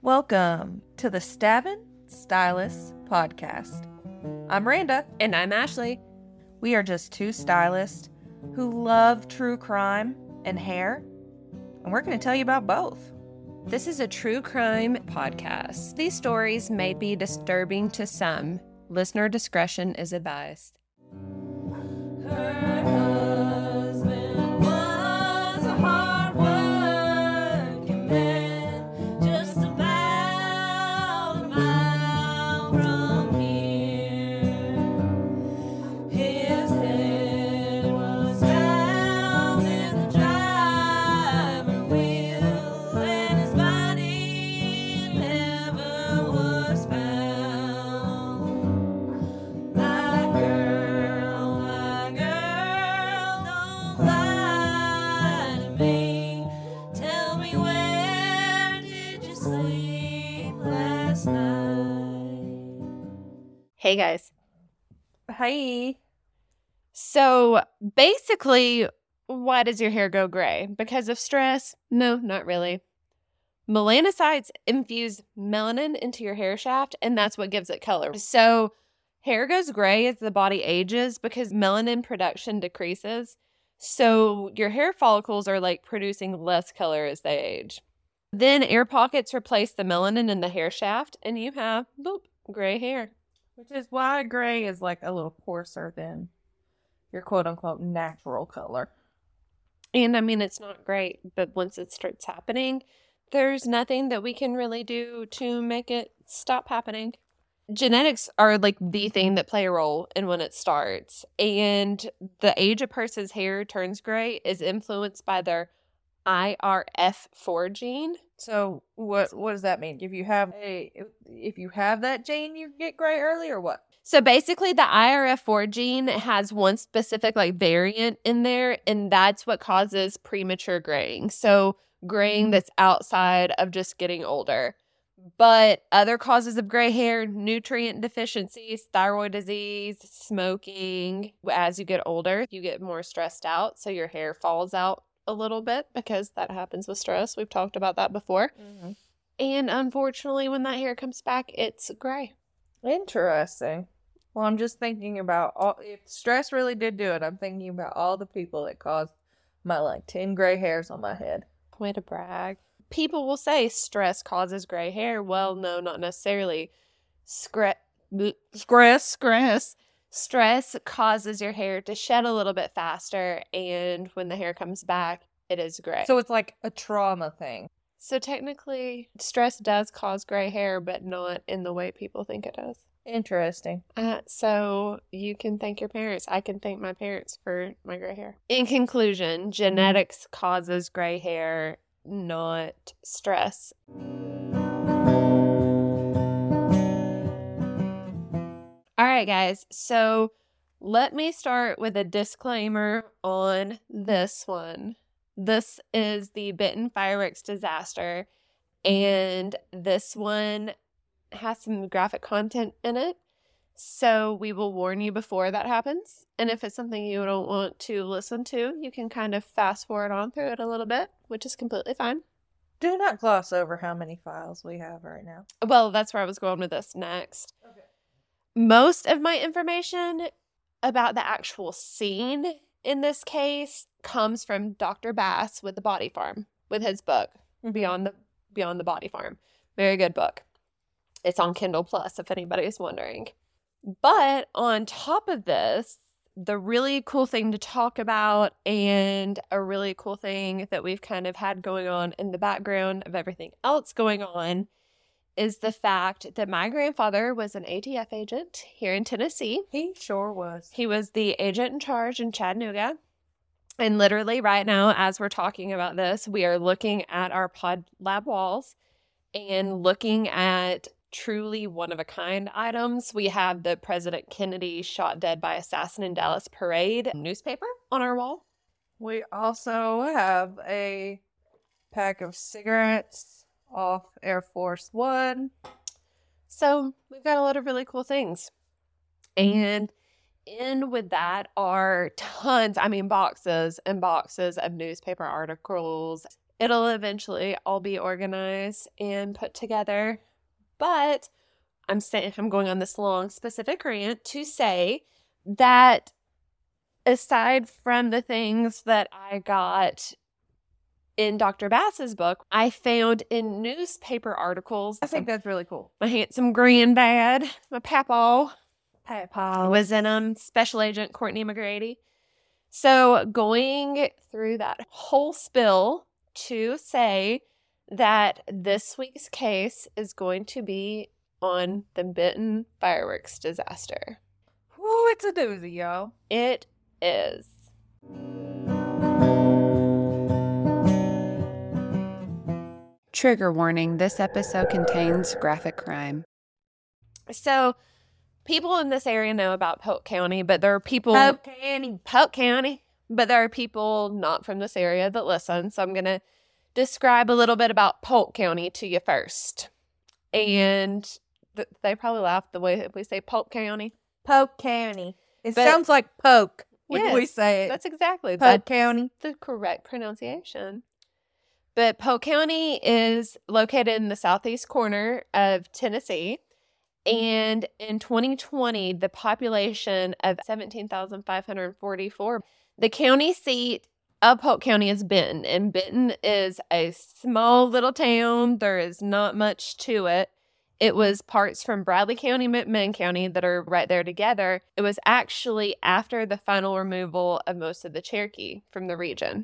Welcome to the Stabbin' Stylists podcast. I'm Randa. And I'm Ashley. We are just two stylists who love true crime and hair, and we're going to tell you about both. This is a true crime podcast. These stories may be disturbing to some. Listener discretion is advised. Hey guys. Hey. So basically, why does your hair go gray? Because of stress? No, not really. Melanocytes infuse melanin into your hair shaft, and that's what gives it color. So hair goes gray as the body ages because melanin production decreases. So your hair follicles are like producing less color as they age. Then air pockets replace the melanin in the hair shaft, and you have, boop, gray hair. Which is why gray is like a little coarser than your quote-unquote natural color. And I mean, it's not great, but once it starts happening, there's nothing that we can really do to make it stop happening. Genetics are like the thing that play a role in when it starts. And the age a person's hair turns gray is influenced by their IRF4 gene. So what does that mean? If you have that gene, you get gray early, or what? So basically, the IRF4 gene has one specific variant in there, and that's what causes premature graying. So graying that's outside of just getting older. But other causes of gray hair, nutrient deficiencies, thyroid disease, smoking. As you get older, you get more stressed out, so your hair falls out a little bit because that happens with stress. We've talked about that before. Mm-hmm. And unfortunately, when that hair comes back, it's gray. Interesting. Well, I'm just thinking about if stress really did do it, I'm thinking about all the people that caused my 10 gray hairs on my head. Way to brag. People will say stress causes gray hair. Well, no, not necessarily. Stress causes your hair to shed a little bit faster, and when the hair comes back, it is gray. So it's like a trauma thing. So technically, stress does cause gray hair, but not in the way people think it does. Interesting. So you can thank your parents. I can thank my parents for my gray hair. In conclusion, genetics causes gray hair, not stress. All right, guys. So let me start with a disclaimer on this one. This is the Benton fireworks disaster, and this one has some graphic content in it. So we will warn you before that happens. And if it's something you don't want to listen to, you can kind of fast forward on through it a little bit, which is completely fine. Do not gloss over how many files we have right now. Well, that's where I was going with this next. Okay. Most of my information about the actual scene in this case comes from Dr. Bass with The Body Farm, with his book, Beyond the Body Farm. Very good book. It's on Kindle Plus, if anybody's wondering. But on top of this, the really cool thing to talk about, and a really cool thing that we've kind of had going on in the background of everything else going on, is the fact that my grandfather was an ATF agent here in Tennessee. He sure was. He was the agent in charge in Chattanooga. And literally right now, as we're talking about this, we are looking at our pod lab walls and looking at truly one-of-a-kind items. We have the President Kennedy shot dead by assassin in Dallas parade newspaper on our wall. We also have a pack of cigarettes off Air Force One. So we've got a lot of really cool things. And in with that are tons, boxes and boxes of newspaper articles It'll eventually all be organized and put together. But I'm going on this long specific rant to say that aside from the things that I got in Dr. Bass's book, I found in newspaper articles. I think that's really cool. My handsome granddad, my papaw, was in Special Agent Courtney McGrady. So going through that whole spill to say that this week's case is going to be on the Benton fireworks disaster. Ooh, it's a doozy, y'all. It is. Trigger warning, this episode contains graphic crime. So, people in this area know about Polk County, but there are people... Polk County. But there are people not from this area that listen, so I'm going to describe a little bit about Polk County to you first. And they probably laugh the way we say Polk County. Polk County. It sounds like poke when we say it. That's exactly. Polk County. The correct pronunciation. But Polk County is located in the southeast corner of Tennessee. And in 2020, the population of 17,544. The county seat of Polk County is Benton. And Benton is a small little town. There is not much to it. It was parts from Bradley County, McMinn County that are right there together. It was actually after the final removal of most of the Cherokee from the region.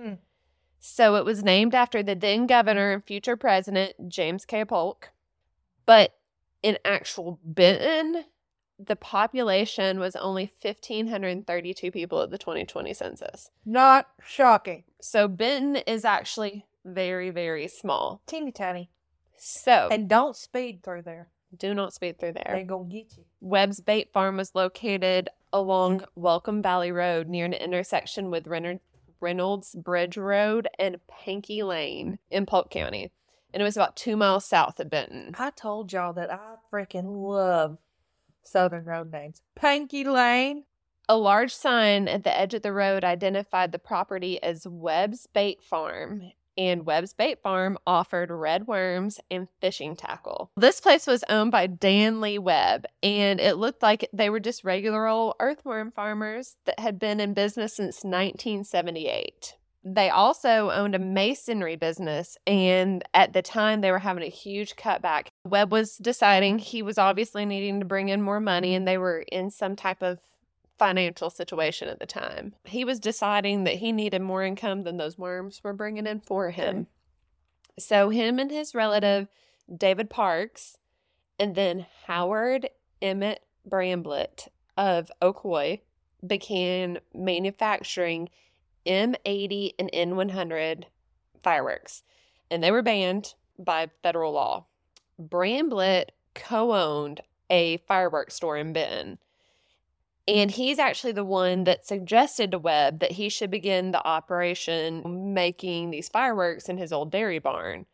So it was named after the then governor and future president, James K. Polk. But in actual Benton, the population was only 1,532 people at the 2020 census. Not shocking. So Benton is actually very, very small. Teeny tiny. So. And don't speed through there. Do not speed through there. They're going to get you. Webb's Bait Farm was located along Welcome Valley Road near an intersection with Reynolds Bridge Road and Pankey Lane in Polk County. And it was about 2 miles south of Benton. I told y'all that I freaking love southern road names. Pankey Lane. A large sign at the edge of the road identified the property as Webb's Bait Farm. And Webb's Bait Farm offered red worms and fishing tackle. This place was owned by Dan Lee Webb, and it looked like they were just regular old earthworm farmers that had been in business since 1978. They also owned a masonry business, and at the time they were having a huge cutback. Webb was deciding he was obviously needing to bring in more money, and they were in some type of financial situation at the time. He was deciding that he needed more income than those worms were bringing in for him. Okay. So him and his relative, David Parks, and then Howard Emmett Bramblett of Ocoee began manufacturing M80 and N100 fireworks, and they were banned by federal law. Bramblett co-owned a fireworks store in Benton. And he's actually the one that suggested to Webb that he should begin the operation making these fireworks in his old dairy barn.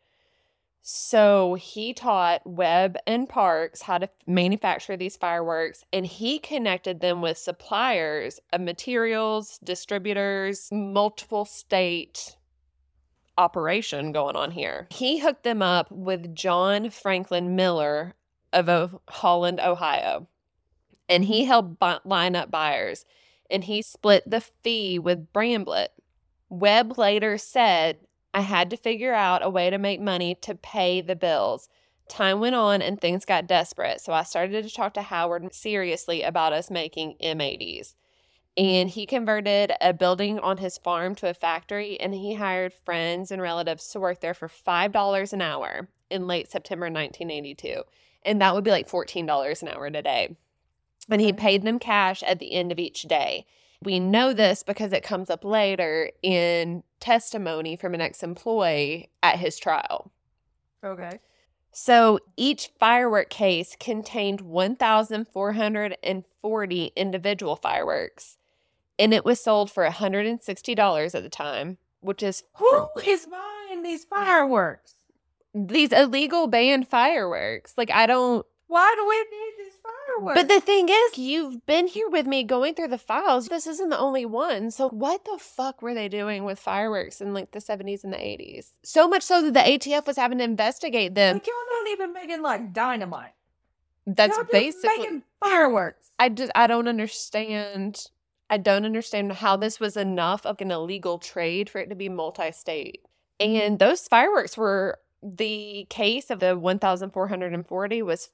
So he taught Webb and Parks how to manufacture these fireworks, and he connected them with suppliers of materials, distributors, multiple state operation going on here. He hooked them up with John Franklin Miller of Holland, Ohio. And he helped line up buyers, and he split the fee with Bramblett. Webb later said, "I had to figure out a way to make money to pay the bills. Time went on and things got desperate, so I started to talk to Howard seriously about us making M80s. And he converted a building on his farm to a factory, and he hired friends and relatives to work there for $5 an hour in late September 1982. And that would be like $14 an hour today. And he paid them cash at the end of each day. We know this because it comes up later in testimony from an ex-employee at his trial. Okay. So each firework case contained 1,440 individual fireworks. And it was sold for $160 at the time, which is... Who is buying these fireworks? These illegal banned fireworks. Like, I don't... Why do we need these fireworks? fireworks. But the thing is, you've been here with me going through the files. This isn't the only one. So what the fuck were they doing with fireworks in like the 70s and the 80s? So much so that the ATF was having to investigate them. Like, y'all not even making like dynamite. That's Y'all just basically making fireworks. I don't understand. I don't understand how this was enough of an illegal trade for it to be multi-state. And those fireworks were, the case of the 1,440 was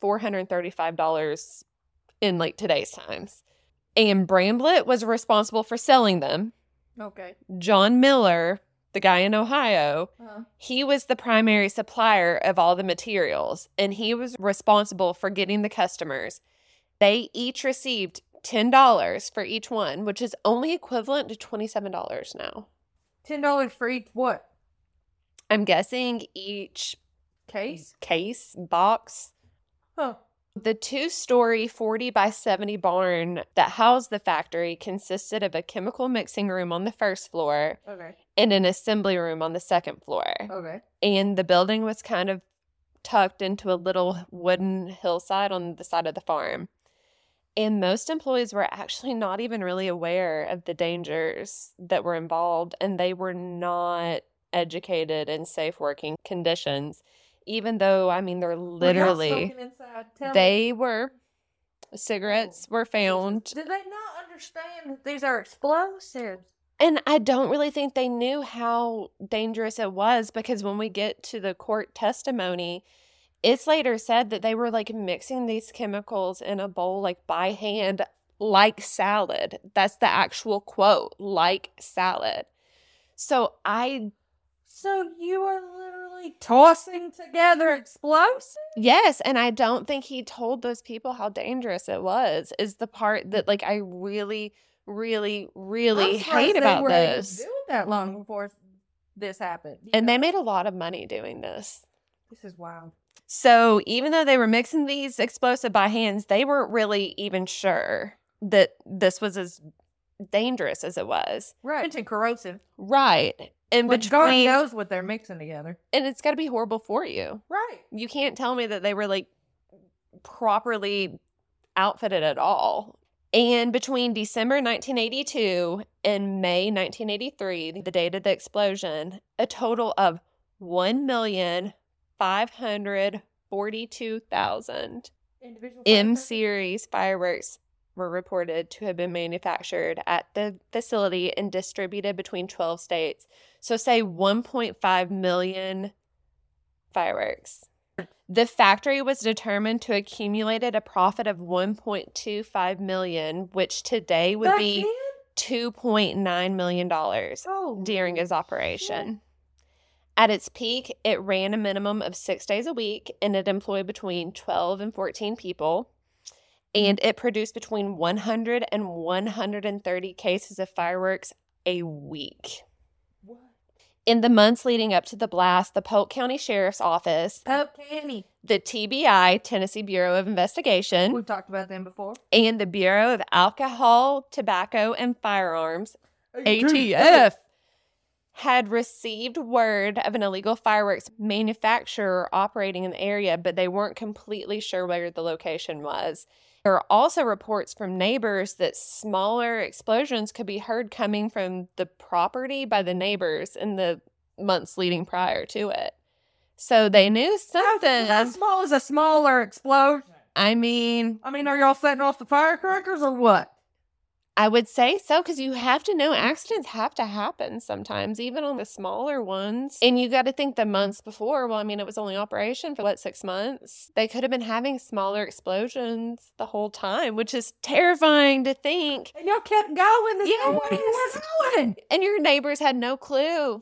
$435 in like today's times. And Bramblett was responsible for selling them. Okay. John Miller, the guy in Ohio, he was the primary supplier of all the materials, and he was responsible for getting the customers. They each received $10 for each one, which is only equivalent to $27 now. $10 for each what? I'm guessing each Case? box. Huh. The 2-story 40 by 70 barn that housed the factory consisted of a chemical mixing room on the first floor Okay. and an assembly room on the second floor. Okay. And the building was kind of tucked into a little wooden hillside on the side of the farm. And most employees were actually not even really aware of the dangers that were involved, and they were not educated in safe working conditions, even though, I mean, they're literally, they were, cigarettes were found. Did they not understand that these are explosives? And I don't really think they knew how dangerous it was, because when we get to the court testimony, it's later said that they were like mixing these chemicals in a bowl like by hand, like salad. That's the actual quote, like salad. So you are literally Tossing together explosives? yes, and I don't think he told those people how dangerous it was, is the part that like I really, really, really hate about this. They were able to do it that long before this happened. And they made a lot of money doing this. This is wild. So even though they were mixing these explosive by hands, they weren't really even sure that this was as dangerous as it was. Right. And corrosive. Right. And But God between, knows what they're mixing together. and it's got to be horrible for you. Right. You can't tell me that they were like properly outfitted at all. And between December 1982 and May 1983, the date of the explosion, a total of 1,542,000 M series fireworks were reported to have been manufactured at the facility and distributed between 12 states. So say 1.5 million fireworks. The factory was determined to accumulated a profit of 1.25 million, which today would be $2.9 million during his operation. At its peak, it ran a minimum of 6 days a week, and it employed between 12 and 14 people. And it produced between 100 and 130 cases of fireworks a week. What? In the months leading up to the blast, the Polk County Sheriff's Office, Polk County. the TBI, Tennessee Bureau of Investigation, We've talked about them before. and the Bureau of Alcohol, Tobacco, and Firearms, ATF, had received word of an illegal fireworks manufacturer operating in the area, but they weren't completely sure where the location was. There are also reports from neighbors that smaller explosions could be heard coming from the property by the neighbors in the months leading prior to it. So they knew something. How small is a smaller explosion? I mean, are y'all setting off the firecrackers or what? I would say so, because you have to know accidents have to happen sometimes, even on the smaller ones. And you got to think the months before, it was only operation for 6 months? They could have been having smaller explosions the whole time, which is terrifying to think. And y'all kept going. Yes. Going. And your neighbors had no clue.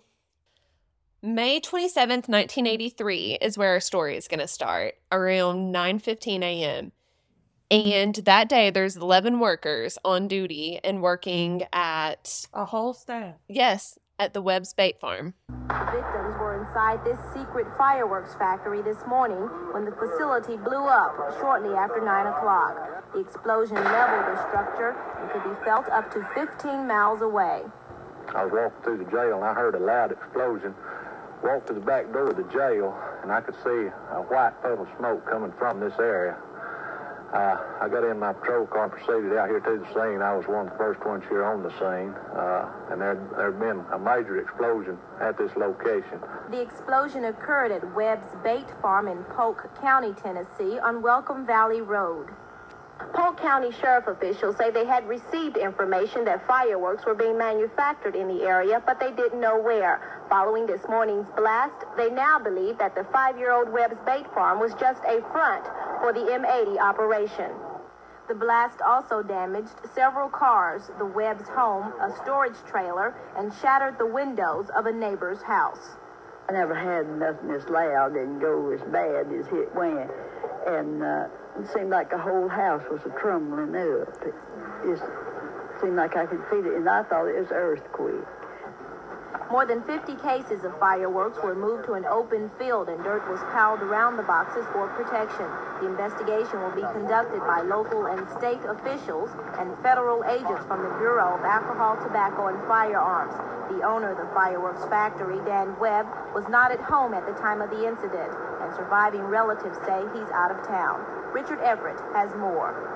May 27th, 1983 is where our story is going to start, around 9:15 a.m. And that day, there's 11 workers on duty and working at... A whole staff. Yes, at the Webb's Bait Farm. The victims were inside this secret fireworks factory this morning when the facility blew up shortly after 9 o'clock. The explosion leveled the structure and could be felt up to 15 miles away. I was walking through the jail and I heard a loud explosion. Walked to the back door of the jail and I could see a white puddle of smoke coming from this area. I got in my patrol car and proceeded out here to the scene. I was one of the first ones here on the scene, and there had been a major explosion at this location. The explosion occurred at Webb's Bait Farm in Polk County, Tennessee, on Welcome Valley Road. Polk County Sheriff officials say they had received information that fireworks were being manufactured in the area, but they didn't know where. Following this morning's blast, they now believe that the 5-year-old Webb's Bait Farm was just a front for the M80 operation. The blast also damaged several cars, the Webb's home, a storage trailer, and shattered the windows of a neighbor's house. I never had nothing as loud and go as bad as it went. And it seemed like the whole house was a trembling up. It just seemed like I could feel it, and I thought it was an earthquake. More than 50 cases of fireworks were moved to an open field, and dirt was piled around the boxes for protection. The investigation will be conducted by local and state officials and federal agents from the Bureau of Alcohol, Tobacco, and Firearms. The owner of the fireworks factory, Dan Webb, was not at home at the time of the incident, and surviving relatives say he's out of town. Richard Everett has more.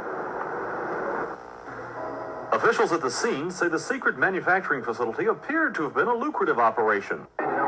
Officials at the scene say the secret manufacturing facility appeared to have been a lucrative operation.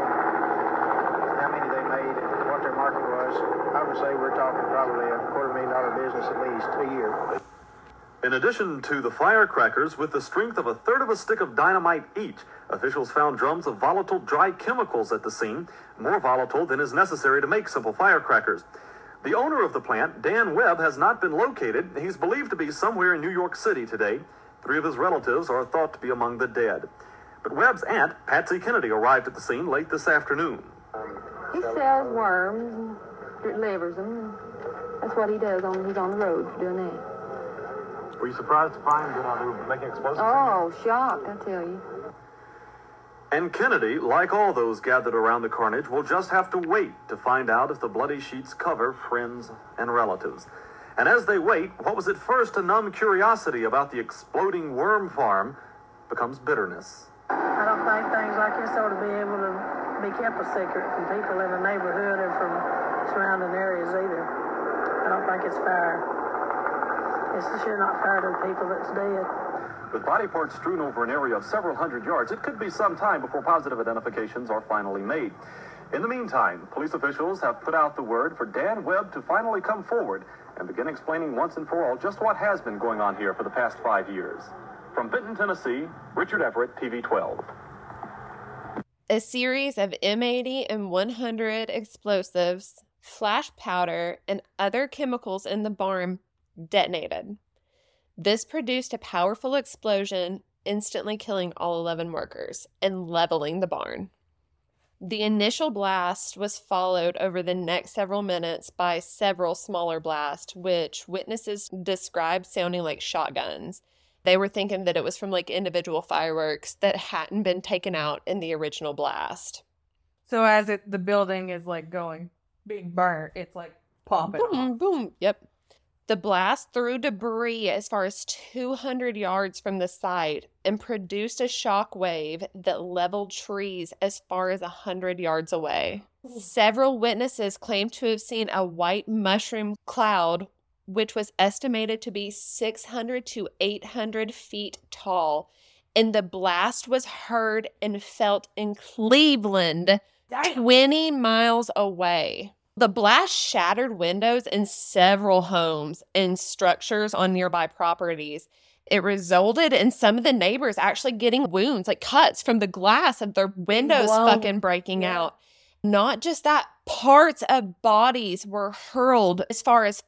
How many they made and what their market was, I would say we're talking probably a $250,000 business at least a year. In addition to the firecrackers, with the strength of a third of a stick of dynamite each, officials found drums of volatile dry chemicals at the scene, more volatile than is necessary to make simple firecrackers. The owner of the plant, Dan Webb, has not been located. He's believed to be somewhere in New York City today. 3 of his relatives are thought to be among the dead. But Webb's aunt, Patsy Kennedy, arrived at the scene late this afternoon. He sells worms and delivers them. That's what he does. He's on the road doing that. Were you surprised to find that they were making explosives? Oh, shocked, I tell you. And Kennedy, like all those gathered around the carnage, will just have to wait to find out if the bloody sheets cover friends and relatives. And as they wait, what was at first a numb curiosity about the exploding worm farm becomes bitterness. I don't think things like this ought to be able to be kept a secret from people in the neighborhood or from surrounding areas either. I don't think it's fair. It's sure not fair to the people that's dead. With body parts strewn over an area of several hundred yards, it could be some time before positive identifications are finally made. In the meantime, police officials have put out the word for Dan Webb to finally come forward and begin explaining once and for all just what has been going on here for the past 5 years. From Benton, Tennessee, Richard Everett, TV 12. A series of M80 and 100 explosives, flash powder, and other chemicals in the barn detonated. This produced a powerful explosion, instantly killing all 11 workers and leveling the barn. The initial blast was followed over the next several minutes by several smaller blasts, which witnesses described sounding like shotguns. They were thinking that it was from like individual fireworks that hadn't been taken out in the original blast. So as the building is like being burnt, it's like popping Boom, off. boom. Yep. The blast threw debris as far as 200 yards from the site and produced a shock wave that leveled trees as far as 100 yards away. Several witnesses claimed to have seen a white mushroom cloud, which was estimated to be 600 to 800 feet tall, and the blast was heard and felt in Cleveland, 20 miles away. The blast shattered windows in several homes and structures on nearby properties. It resulted in some of the neighbors actually getting wounds, like cuts from the glass of their windows fucking breaking out. Not just that, parts of bodies were hurled as far as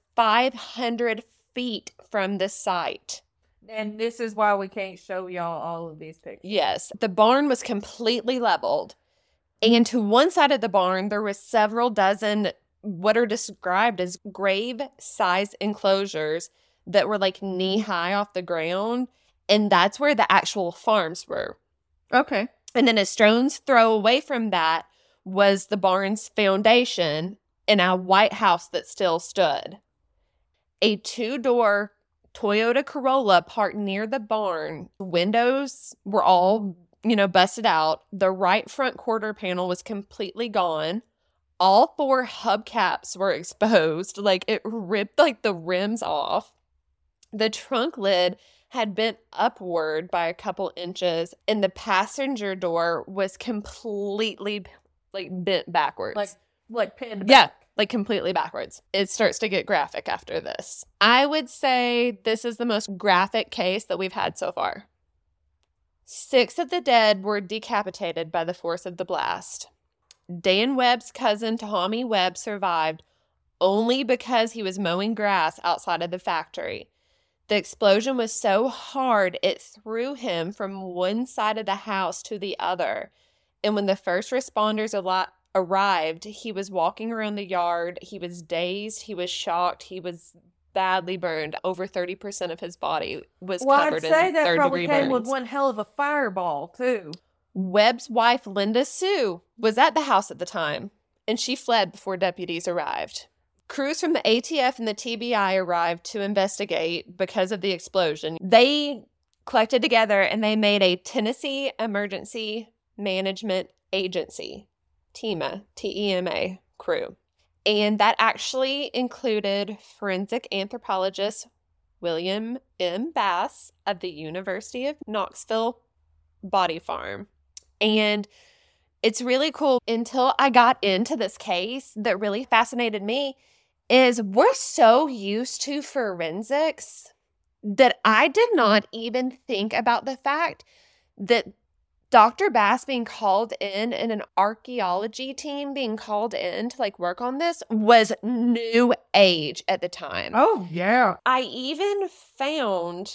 500 feet from the site. And this is why we can't show y'all all of these pictures. Yes, the barn was completely leveled. And to one side of the barn, there was several dozen what are described as grave-sized enclosures that were like knee-high off the ground. And that's where the actual farms were. Okay. And then a stone's throw away from that was the barn's foundation and a white house that still stood. A 2-door Toyota Corolla parked near the barn. Windows were all, busted out. The right front quarter panel was completely gone. All 4 hubcaps were exposed. Like, it ripped, like, the rims off. The trunk lid had bent upward by a couple inches, and the passenger door was completely, like, bent backwards. Like pinned back. Yeah, like completely backwards. It starts to get graphic after this. I would say this is the most graphic case that we've had so far. 6 of the dead were decapitated by the force of the blast. Dan Webb's cousin, Tommy Webb, survived only because he was mowing grass outside of the factory. The explosion was so hard, it threw him from one side of the house to the other. And when the first responders arrived, he was walking around the yard. He was dazed. He was shocked. He was badly burned. Over 30% of his body was covered in third-degree burns. I'd say that probably came with one hell of a fireball, too. Webb's wife, Linda Sue, was at the house at the time, and she fled before deputies arrived. Crews from the ATF and the TBI arrived to investigate because of the explosion. They collected together and they made a Tennessee Emergency Management Agency, TEMA, T-E-M-A, crew. And that actually included forensic anthropologist William M. Bass of the University of Knoxville Body Farm. And it's really cool. Until I got into this case, that really fascinated me is we're so used to forensics that I did not even think about the fact that Dr. Bass being called in and an archaeology team being called in to like work on this was new age at the time. Oh, yeah. I even found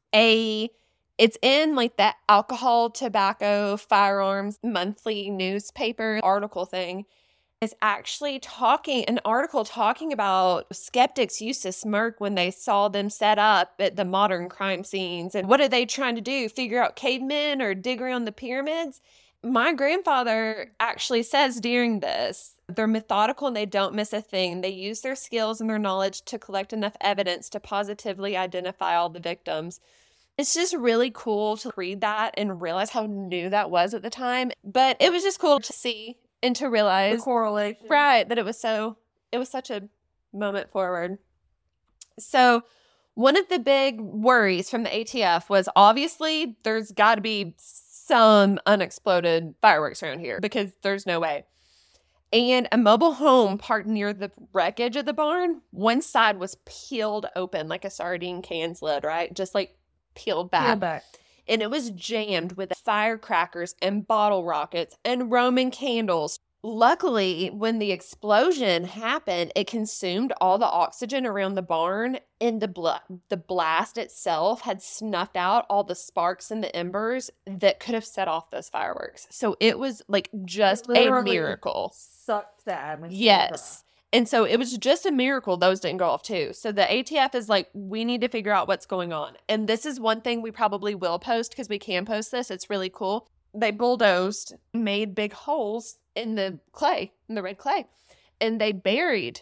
it's in like that alcohol, tobacco, firearms monthly newspaper article thing. Is actually an article talking about skeptics used to smirk when they saw them set up at the modern crime scenes. And what are they trying to do? Figure out cavemen or dig around the pyramids? My grandfather actually says during this, they're methodical and they don't miss a thing. They use their skills and their knowledge to collect enough evidence to positively identify all the victims. It's just really cool to read that and realize how new that was at the time. But it was just cool to see and to realize the correlation. Right, that it was such a moment forward. So one of the big worries from the ATF was obviously there's got to be some unexploded fireworks around here because there's no way. And a mobile home parked near the wreckage of the barn, one side was peeled open like a sardine can's lid, right? Just like peeled back. Peeled back. And it was jammed with firecrackers and bottle rockets and Roman candles. Luckily, when the explosion happened, it consumed all the oxygen around the barn, and the blast itself had snuffed out all the sparks and the embers that could have set off those fireworks. So it was like just a miracle. Sucked the atmosphere. Yes. And so it was just a miracle those didn't go off too. So the ATF is like, we need to figure out what's going on. And this is one thing we probably will post because we can post this. It's really cool. They bulldozed, made big holes in the clay, in the red clay. And they buried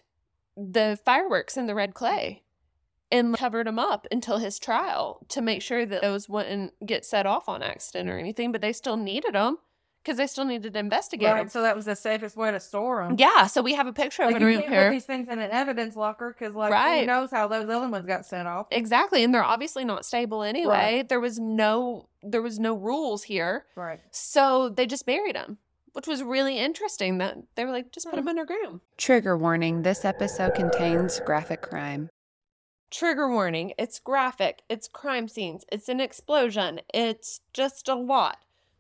the fireworks in the red clay and covered them up until his trial to make sure that those wouldn't get set off on accident or anything. But they still needed them. Because they still needed to investigate them. So that was the safest way to store them. Yeah, so we have a picture of it. You can't put these things in an evidence locker because, who knows how those other ones got sent off. Exactly, and they're obviously not stable anyway. Right. There was no rules here. Right. So they just buried them, which was really interesting that they were like, just put them underground. Trigger warning, this episode contains graphic crime. Trigger warning, it's graphic, it's crime scenes, it's an explosion, it's just a lot.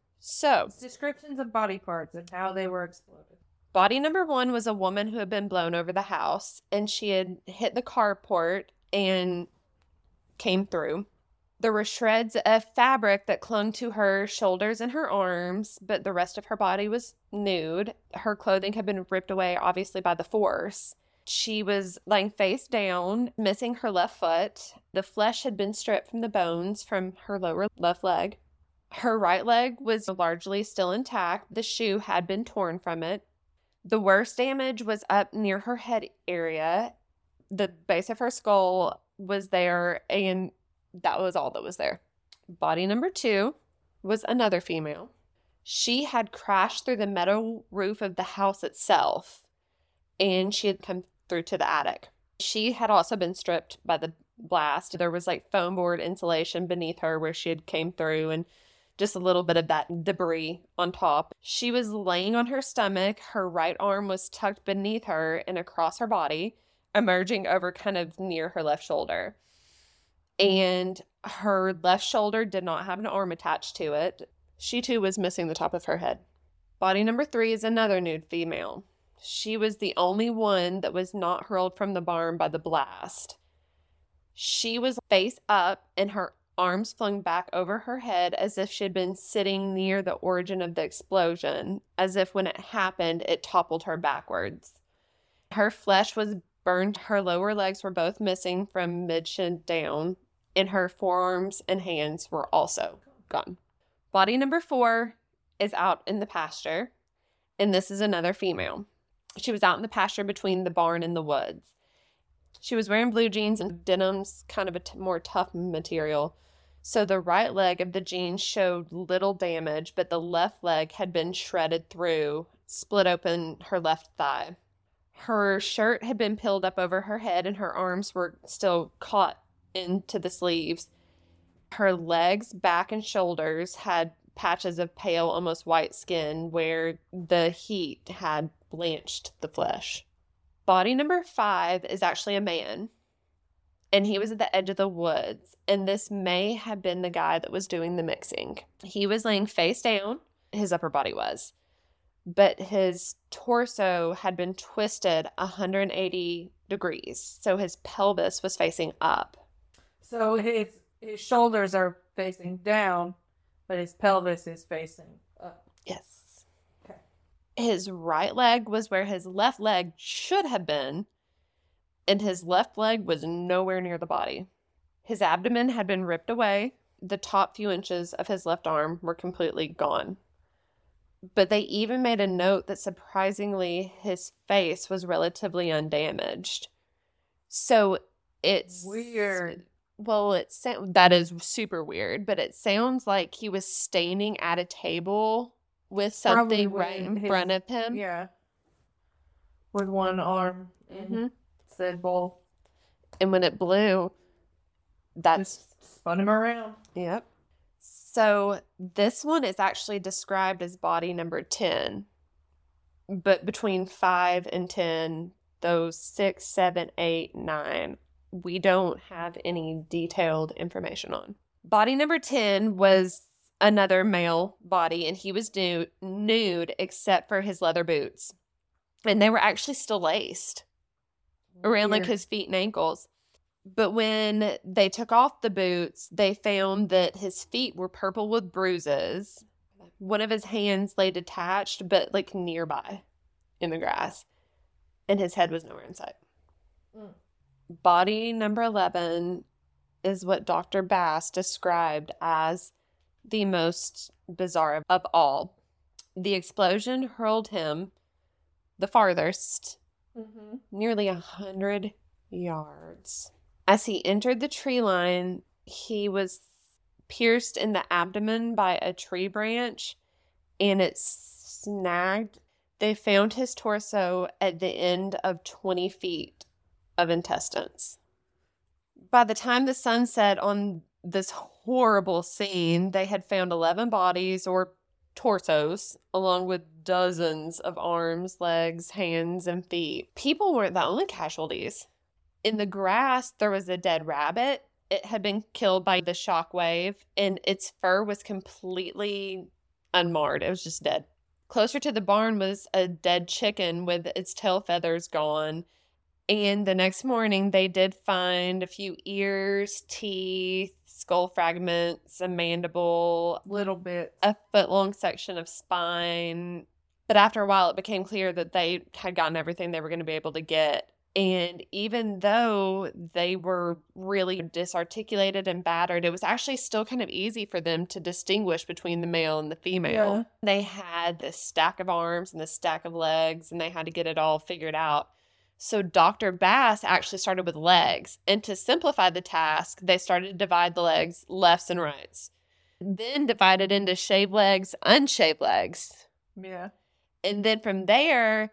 So, descriptions of body parts and how they were exploded. Body number 1 was a woman who had been blown over the house, and she had hit the carport and came through. There were shreds of fabric that clung to her shoulders and her arms, but the rest of her body was nude. Her clothing had been ripped away, obviously, by the force. She was lying face down, missing her left foot. The flesh had been stripped from the bones from her lower left leg. Her right leg was largely still intact. The shoe had been torn from it. The worst damage was up near her head area. The base of her skull was there, and that was all that was there. Body number 2 was another female. She had crashed through the metal roof of the house itself. and she had come through to the attic. She had also been stripped by the blast. There was like foam board insulation beneath her where she had came through, and just a little bit of that debris on top. She was laying on her stomach. Her right arm was tucked beneath her and across her body, emerging over kind of near her left shoulder. And her left shoulder did not have an arm attached to it. She too was missing the top of her head. Body number 3 is another nude female. She was the only one that was not hurled from the barn by the blast. She was face up and her arms flung back over her head as if she had been sitting near the origin of the explosion, as if when it happened, it toppled her backwards. Her flesh was burned. Her lower legs were both missing from mid-shin down, and her forearms and hands were also gone. Body number 4 is out in the pasture, and this is another female. She was out in the pasture between the barn and the woods. She was wearing blue jeans and denim's kind of a more tough material. So the right leg of the jeans showed little damage, but the left leg had been shredded through, split open her left thigh. Her shirt had been peeled up over her head and her arms were still caught into the sleeves. Her legs, back, and shoulders had patches of pale, almost white skin where the heat had blanched the flesh. Body number 5 is actually a man, and he was at the edge of the woods, and this may have been the guy that was doing the mixing. He was laying face down, his upper body was, but his torso had been twisted 180 degrees, so his pelvis was facing up. So his shoulders are facing down, but his pelvis is facing up. Yes. Okay. His right leg was where his left leg should have been, and his left leg was nowhere near the body. His abdomen had been ripped away. The top few inches of his left arm were completely gone. But they even made a note that surprisingly his face was relatively undamaged. So it's weird. Well, that is super weird, but it sounds like he was standing at a table with something right in front of him. Yeah. With one arm in said bowl. And when it blew, just spun him around. Yep. So this one is actually described as body number 10. But between 5 and 10, those 6, 7, 8, 9, we don't have any detailed information on. Body number 10 was another male body, and he was nude except for his leather boots. And they were actually still laced around like his feet and ankles. But when they took off the boots, they found that his feet were purple with bruises. One of his hands lay detached, but like nearby in the grass. And his head was nowhere in sight. Body number 11 is what Dr. Bass described as the most bizarre of all. The explosion hurled him the farthest, nearly 100 yards. As he entered the tree line, he was pierced in the abdomen by a tree branch, and it snagged. They found his torso at the end of 20 feet of intestines. By the time the sun set on this horrible scene, they had found 11 bodies or torsos, along with dozens of arms, legs, hands, and feet. People weren't the only casualties. In the grass, there was a dead rabbit. It had been killed by the shockwave, and its fur was completely unmarred. It was just dead. Closer to the barn was a dead chicken with its tail feathers gone. And the next morning, they did find a few ears, teeth, skull fragments, a mandible, little bit, a foot-long section of spine. But after a while, it became clear that they had gotten everything they were going to be able to get. And even though they were really disarticulated and battered, it was actually still kind of easy for them to distinguish between the male and the female. Yeah. They had this stack of arms and this stack of legs, and they had to get it all figured out. So Dr. Bass actually started with legs. And to simplify the task, they started to divide the legs lefts and rights. Then divided into shaved legs, unshaved legs. Yeah. And then from there,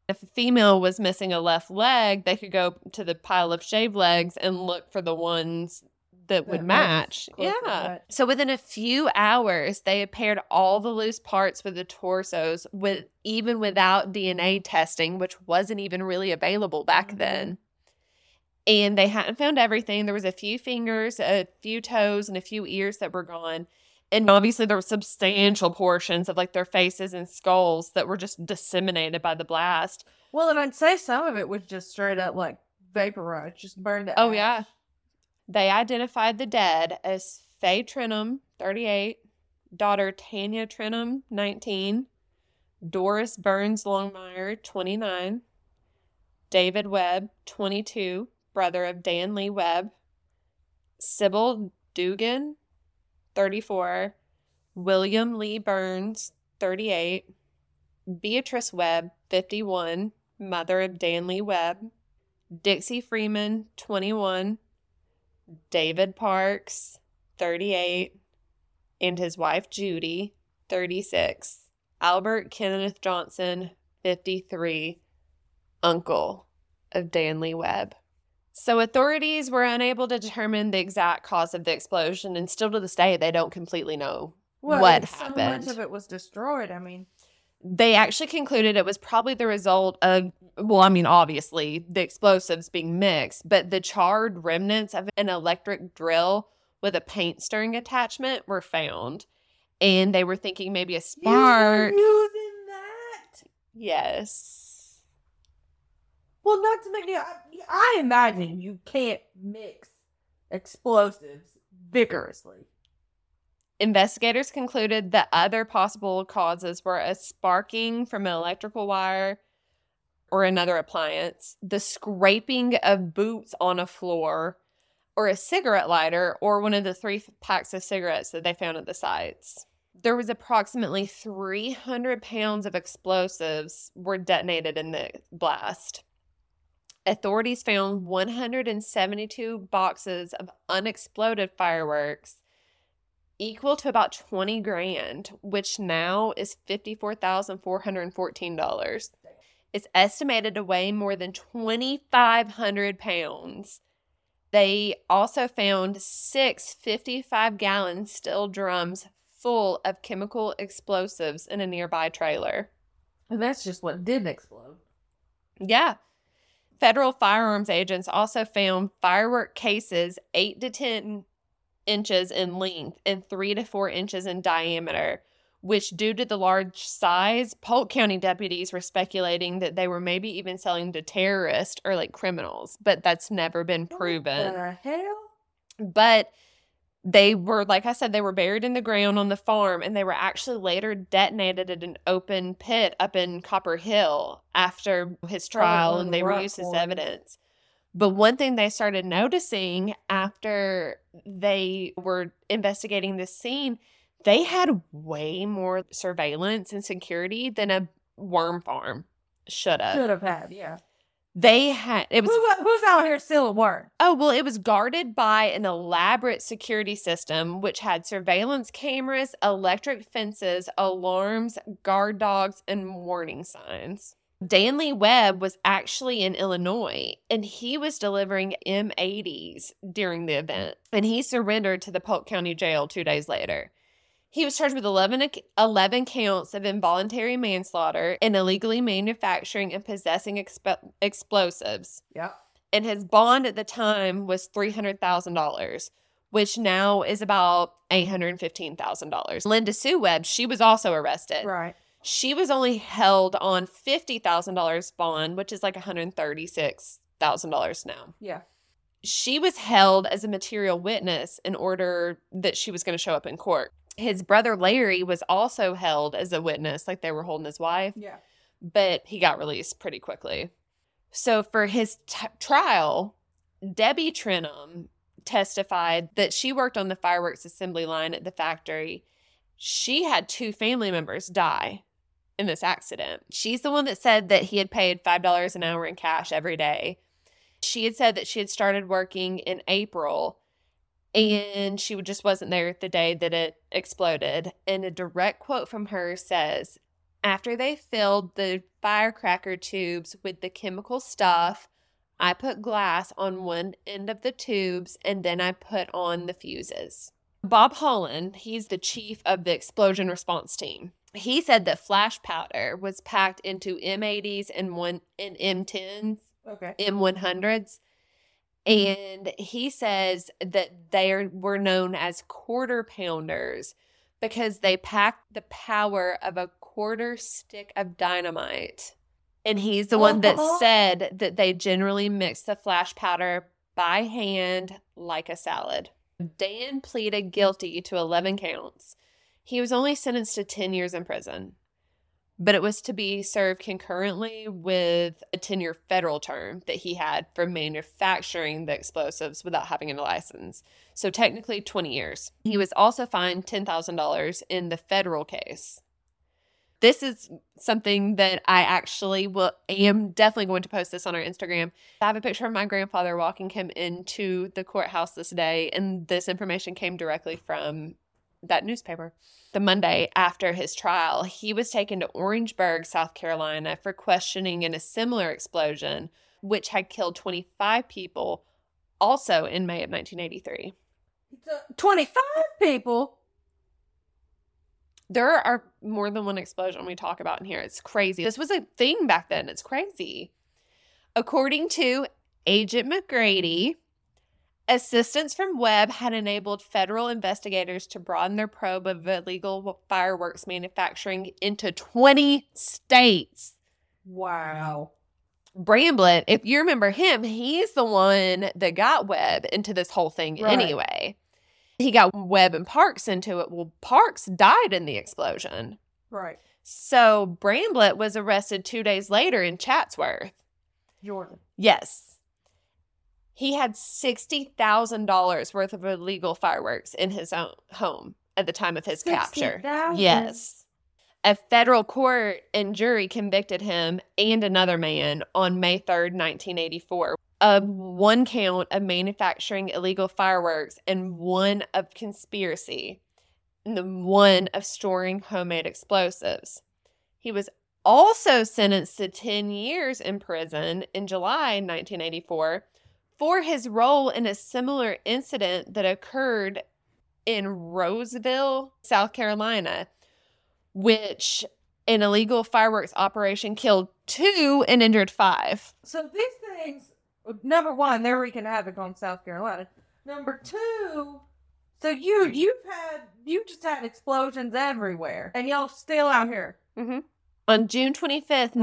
If a female was missing a left leg, they could go to the pile of shaved legs and look for the ones that would match. Yeah. So within a few hours, they had paired all the loose parts with the torsos, even without DNA testing, which wasn't even really available back then. And they hadn't found everything. There was a few fingers, a few toes, and a few ears that were gone. And obviously there were substantial portions of like their faces and skulls that were just disseminated by the blast. Well, and I'd say some of it was just straight up like vaporized, just burned to Oh, ash. yeah. They identified the dead as Faye Trenum, 38, daughter Tanya Trenum, 19, Doris Burns Longmire, 29, David Webb, 22, brother of Dan Lee Webb, Sybil Dugan, 34, William Lee Burns, 38, Beatrice Webb, 51, mother of Dan Lee Webb, Dixie Freeman, 21, David Parks, 38, and his wife Judy, 36, Albert Kenneth Johnson, 53, uncle of Dan Lee Webb. So authorities were unable to determine the exact cause of the explosion, and still to this day, they don't completely know what happened. So much of it was destroyed. I mean, they actually concluded it was probably the result of, well, I mean, obviously, the explosives being mixed, but the charred remnants of an electric drill with a paint stirring attachment were found. And they were thinking maybe a spark. Using that? Yes. Well, not to make it, I imagine you can't mix explosives vigorously. Investigators concluded that other possible causes were a sparking from an electrical wire or another appliance, the scraping of boots on a floor, or a cigarette lighter, or one of the 3 packs of cigarettes that they found at the sites. There was approximately 300 pounds of explosives were detonated in the blast. Authorities found 172 boxes of unexploded fireworks, equal to about $20,000, which now is $54,414. It's estimated to weigh more than 2,500 pounds. They also found 6 55-gallon steel drums full of chemical explosives in a nearby trailer. And that's just what didn't explode. Yeah. Federal firearms agents also found firework cases 8 to 10 inches in length and 3 to 4 inches in diameter, which, due to the large size, Polk County deputies were speculating that they were maybe even selling to terrorists or like criminals, but that's never been proven. What the hell? But they were, like I said, they were buried in the ground on the farm, and they were actually later detonated at an open pit up in Copper Hill after his trial, and they were used as evidence. But one thing they started noticing after they were investigating this scene, they had way more surveillance and security than a worm farm should have. Should have had, yeah. They had, it was, who's out here stealing worm? oh, well, it was guarded by an elaborate security system, which had surveillance cameras, electric fences, alarms, guard dogs, and warning signs. Dan Lee Webb was actually in Illinois, and he was delivering M80s during the event, and he surrendered to the Polk County Jail 2 days later. He was charged with 11 counts of involuntary manslaughter and illegally manufacturing and possessing explosives. Yep. And his bond at the time was $300,000, which now is about $815,000. Linda Sue Webb, she was also arrested. Right. She was only held on $50,000 bond, which is like $136,000 now. Yeah. She was held as a material witness in order that she was going to show up in court. His brother Larry was also held as a witness, like they were holding his wife. Yeah. But he got released pretty quickly. So for his trial, Debbie Trenum testified that she worked on the fireworks assembly line at the factory. She had 2 family members die in this accident. She's the one that said that he had paid $5 an hour in cash every day. She had said that she had started working in April, and she just wasn't there the day that it exploded. And a direct quote from her says, after they filled the firecracker tubes with the chemical stuff. I put glass on one end of the tubes, and then I put on the fuses. Bob Holland, he's the chief of the explosion response team. He said that flash powder was packed into M80s and M10s, M100s. And he says that they were known as quarter pounders because they packed the power of a quarter stick of dynamite. And he's the one that said that they generally mix the flash powder by hand like a salad. Dan pleaded guilty to 11 counts. He was only sentenced to 10 years in prison, but it was to be served concurrently with a 10-year federal term that he had for manufacturing the explosives without having a license. So technically 20 years. He was also fined $10,000 in the federal case. This is something that I actually am definitely going to post this on our Instagram. I have a picture of my grandfather walking him into the courthouse this day, and this information came directly from that newspaper. The Monday after his trial, he was taken to Orangeburg, South Carolina for questioning in a similar explosion, which had killed 25 people, also in May of 1983. 25 people? There are more than one explosion we talk about in here. It's crazy. This was a thing back then. It's crazy. According to Agent McGrady, assistance from Webb had enabled federal investigators to broaden their probe of illegal fireworks manufacturing into 20 states. Wow. Bramblett, if you remember him, he's the one that got Webb into this whole thing anyway. He got Webb and Parks into it. Well, Parks died in the explosion. Right. So Bramblett was arrested 2 days later in Chatsworth. Jordan. Yes. He had $60,000 worth of illegal fireworks in his own home at the time of his capture. Yes. A federal court and jury convicted him and another man on May 3rd, 1984 of one count of manufacturing illegal fireworks and one of conspiracy and the one of storing homemade explosives. He was also sentenced to 10 years in prison in July 1984 for his role in a similar incident that occurred in Roseville, South Carolina, which an illegal fireworks operation killed 2 and injured 5. So these things, number one, they're wreaking havoc on South Carolina. Number two, so you just had explosions everywhere, and y'all still out here. Mm-hmm. On June 25th,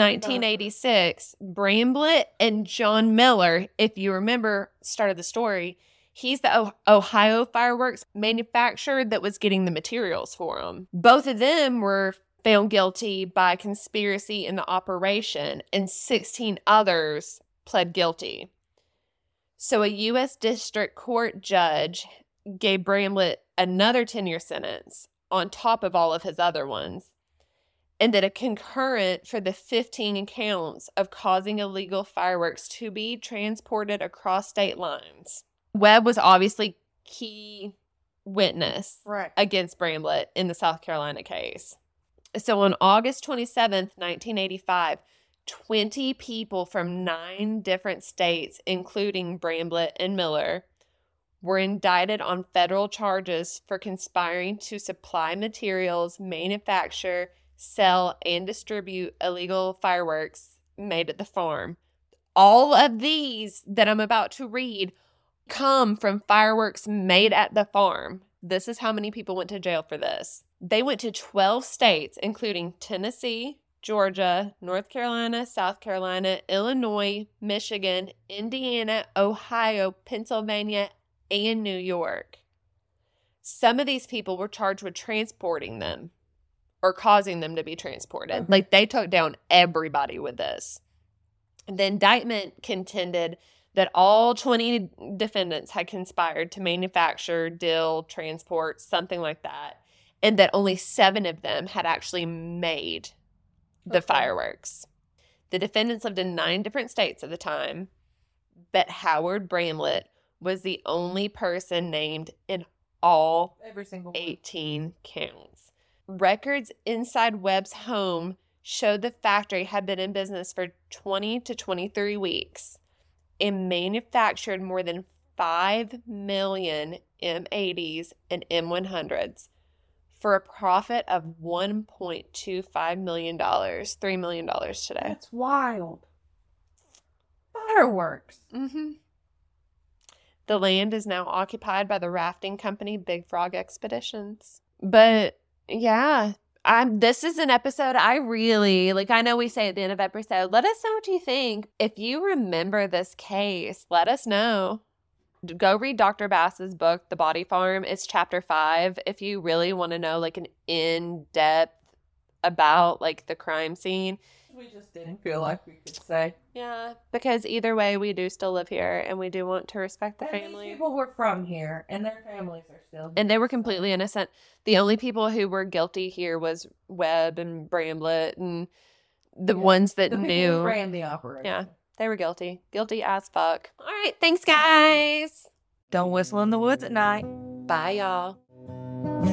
1986, Bramblett and John Miller, if you remember, started the story. He's the Ohio fireworks manufacturer that was getting the materials for them. Both of them were found guilty by conspiracy in the operation, and 16 others pled guilty. So a U.S. District Court judge gave Bramblett another 10-year sentence on top of all of his other ones, and that a concurrent for the 15 counts of causing illegal fireworks to be transported across state lines. Webb was obviously key witness against Bramblett in the South Carolina case. So on August 27th, 1985, 20 people from 9 different states, including Bramblett and Miller, were indicted on federal charges for conspiring to supply materials, manufacture, sell, and distribute illegal fireworks made at the farm. All of these that I'm about to read come from fireworks made at the farm. This is how many people went to jail for this. They went to 12 states, including Tennessee, Georgia, North Carolina, South Carolina, Illinois, Michigan, Indiana, Ohio, Pennsylvania, and New York. Some of these people were charged with transporting them or causing them to be transported. Like, they took down everybody with this. The indictment contended that all 20 defendants had conspired to manufacture, deal, transport, something like that, and that only 7 of them had actually made the fireworks. The defendants lived in 9 different states at the time, but Howard Bramblett was the only person named in all every single 18 counts. Records inside Webb's home showed the factory had been in business for 20 to 23 weeks and manufactured more than 5 million M80s and M100s for a profit of $1.25 million, $3 million today. That's wild. Fireworks. Mm-hmm. The land is now occupied by the rafting company Big Frog Expeditions. But yeah, this is an episode I really, like, I know we say at the end of episode, let us know what you think. If you remember this case, let us know. Go read Dr. Bass's book, The Body Farm. It's chapter 5. If you really want to know, like, an in-depth about, like, the crime scene. We just didn't feel like we could say. Yeah, because either way, we do still live here, and we do want to respect the And family. these people were from here, and their families are still. And they were completely innocent. The only people who were guilty here was Webb and Bramblett and the ones that the people knew. who ran the operation. Yeah, they were guilty. Guilty as fuck. All right, thanks, guys. Don't whistle in the woods at night. Bye, y'all.